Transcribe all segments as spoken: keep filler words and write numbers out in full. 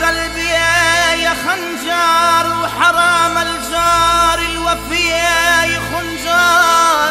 قلبي يا خنجار وحرام الجار الوفية يا خنجار.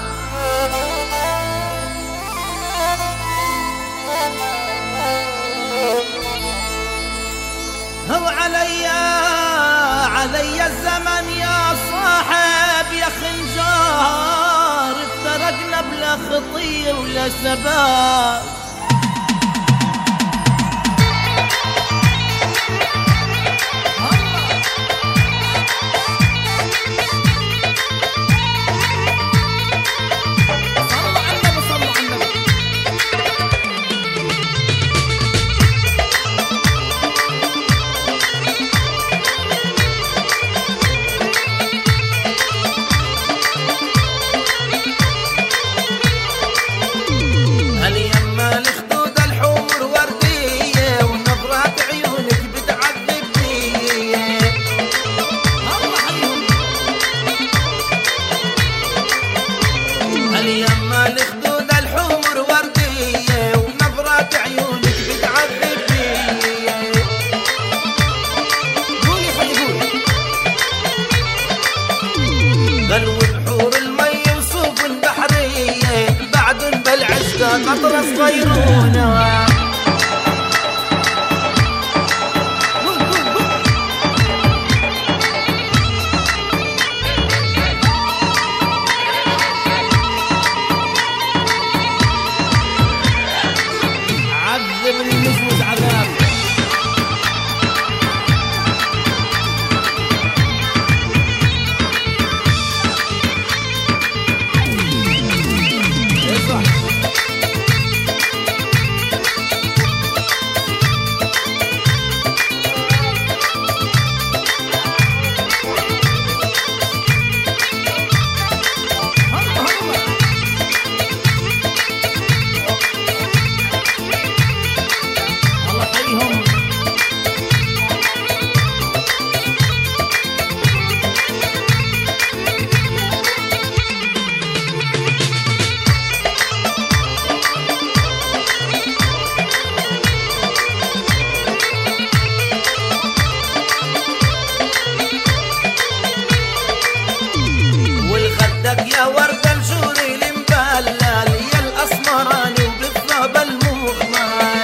هو علي علي الزمن يا صاحب يا خنجار، افترقنا بلا خطية ولا سباب. مطر صغيرونه عذبني نفوس عذاب. يا ورد الجوري المبلل يا الأسمراني وبالثوب المغمال،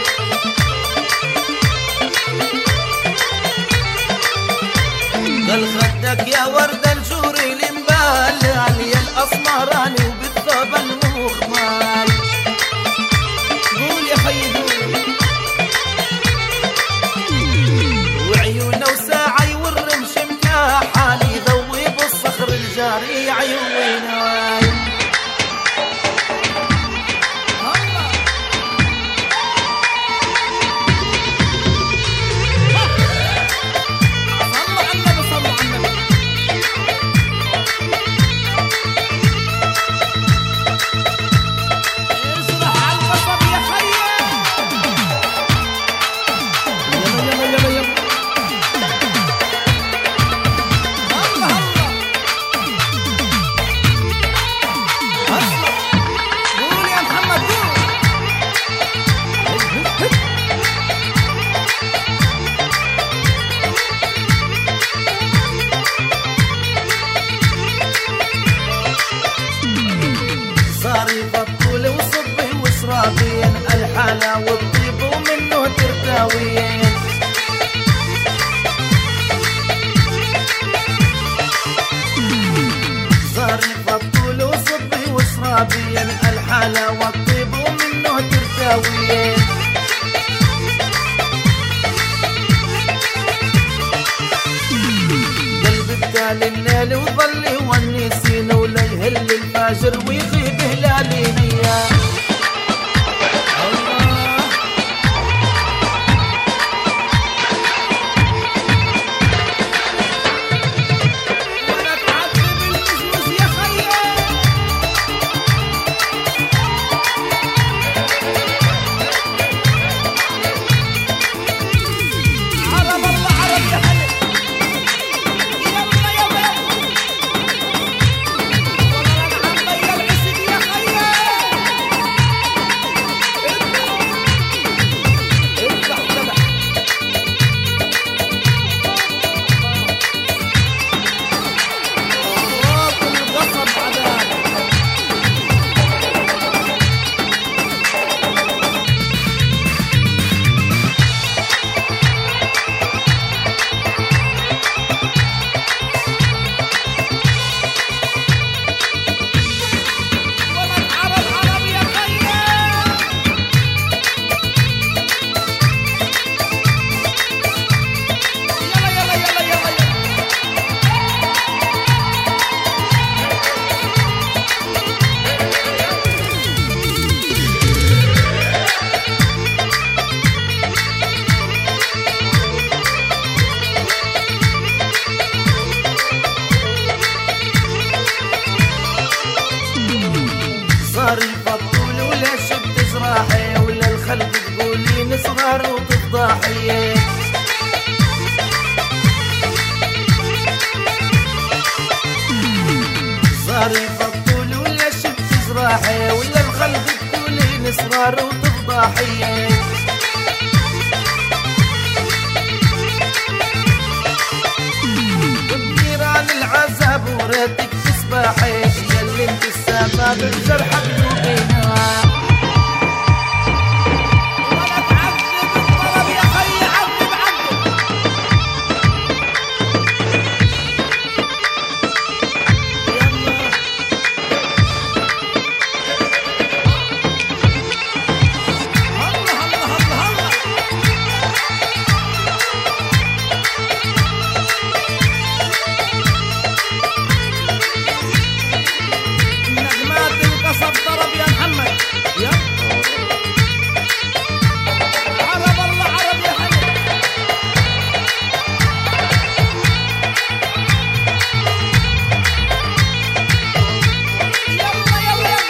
قال خدك يا ورد الجوري المبلل يا الأسمراني وبالثوب المغمال. قول يا خي قول. وعيونه وساعي والرمش مكاحل يذوب الصخر الجاري عيوناي. الحلا والطيب ومنه ترتاوين، صارف الطول وصبي وشرابين الحلا والطيب ومنه ترتاوين. قلبي بكال الليل وظل يونسين ولا يهل الفجر ويغيب هلالي يا صاري بطول وليش بتجرحي ولا الخلق تقولين صغار وتفضحي صاري بطول وليش بتجرحي ولا الخلق تقولين صغار وتفضحي بنيران العذاب وريتك تصبحي ياللي انت السبب بجرحك ذوقينا ولا تعذب الطلب يا خي عذب عذب الله الله الله الله نغمات القصب ضرب يا محمد يا عرب الله عرب يا حبيبي يلا يلا يلا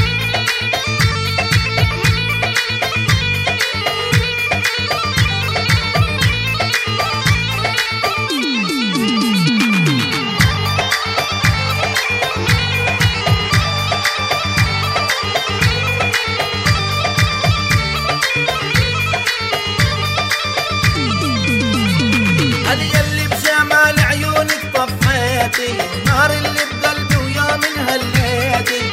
هل يلي بجمال عيونك طفيتي النار اللي بقلبي ويا من هليتي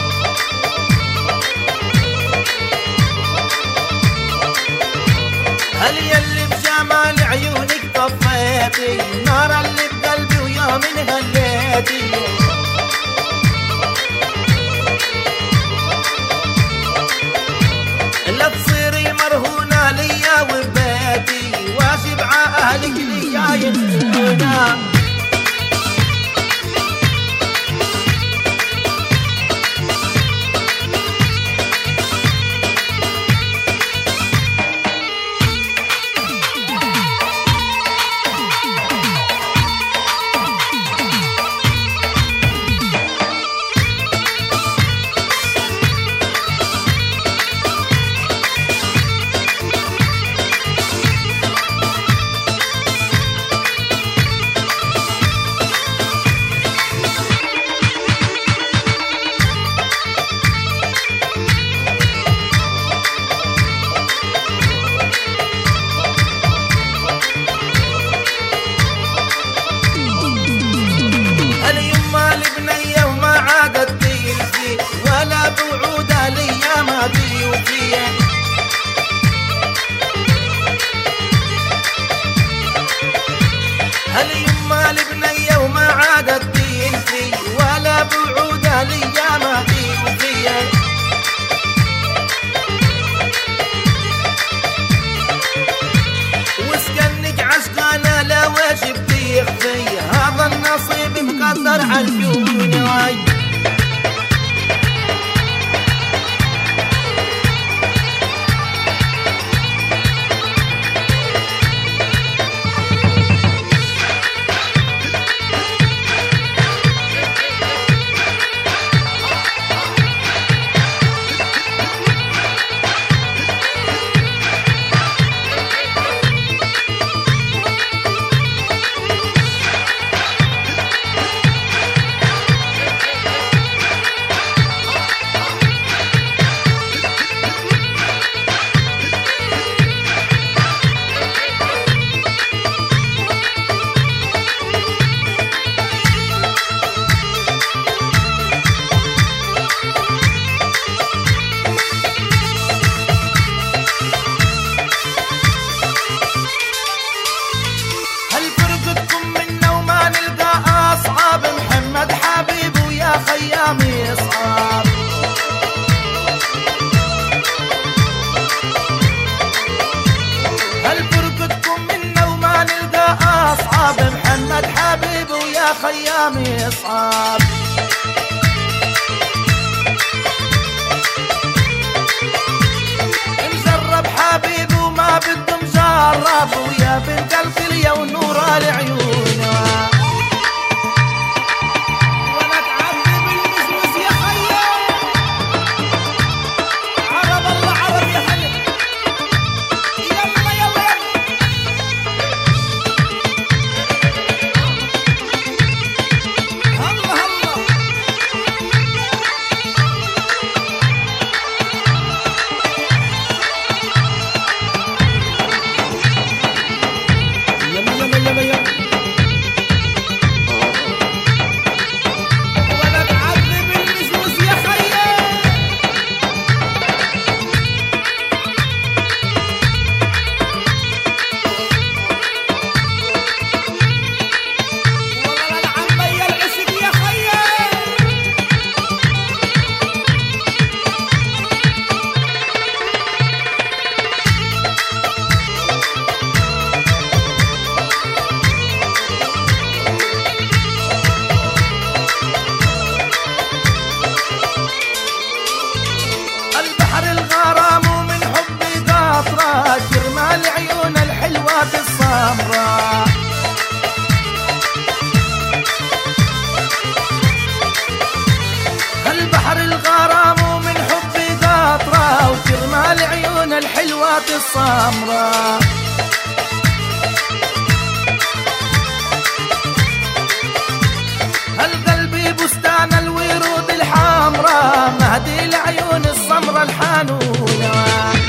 هل يلي بجمال عيونك طفيتي النار اللي بقلبي ويا من هليتي لا تصيري مرهونة ليا وبيتي واجب ع أهلك ليا ينسونا ولا بوعودها ليا ما تيوفيه هل يما البنية وما عادت تنسي ولا بوعودها ليا ما تيوفيه وسكنك عشقانة لا واجب تخفي هذا النصيب مقدر عالجوني خيامي اصحاب هل فرقتكم منا وما نلقى اصحاب محمد حبيب ويا خيامي اصحاب مجرب حبيب وما بده مجرب ويا بنت الكلية ونور العيون بحر الغرام ومن حبي قاطرة وترمى العيون الحلوات السمرة. هالقلبي بستان الورود الحمرة مهدي العيون السمرة الحنونة.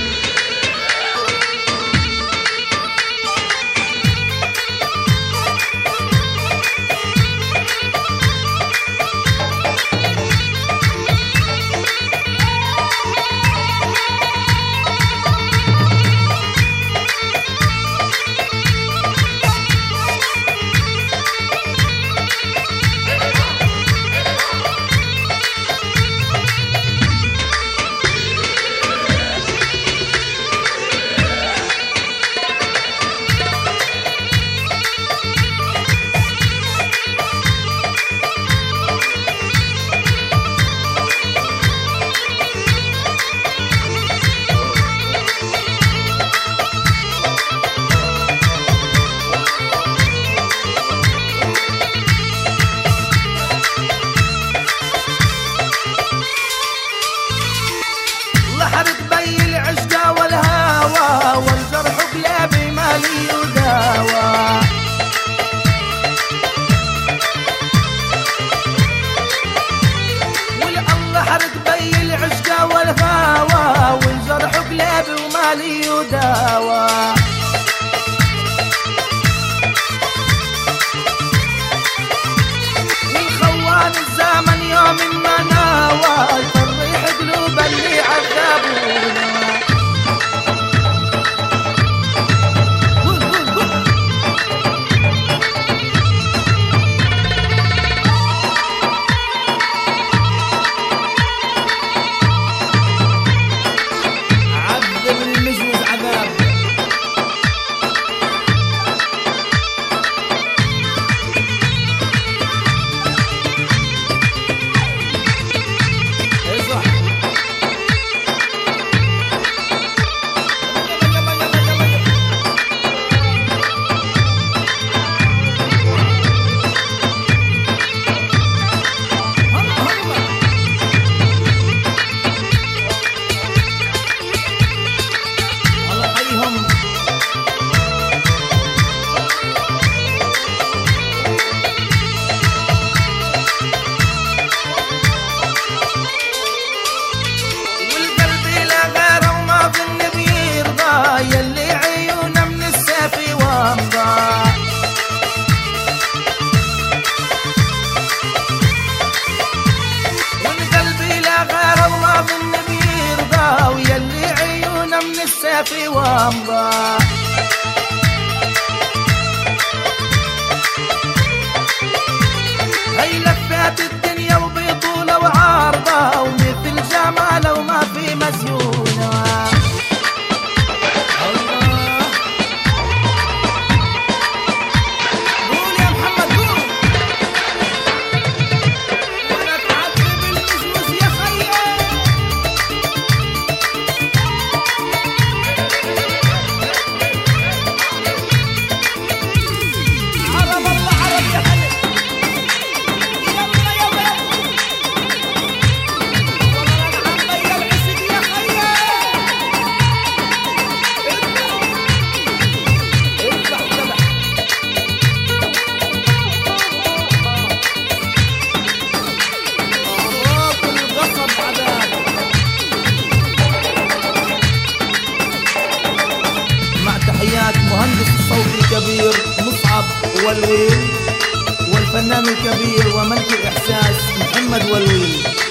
مالي وداوى من خوان الزمن يوم ما ناوى يفرح قلوب اللي عذبونا. في وامضى هي لفات الدنيا وبطولة وعارضة ومثل جمالة وما في مسيونة. مهندس الصوت الكبير مصعب والويل والفنان الكبير وملك الإحساس محمد والويل.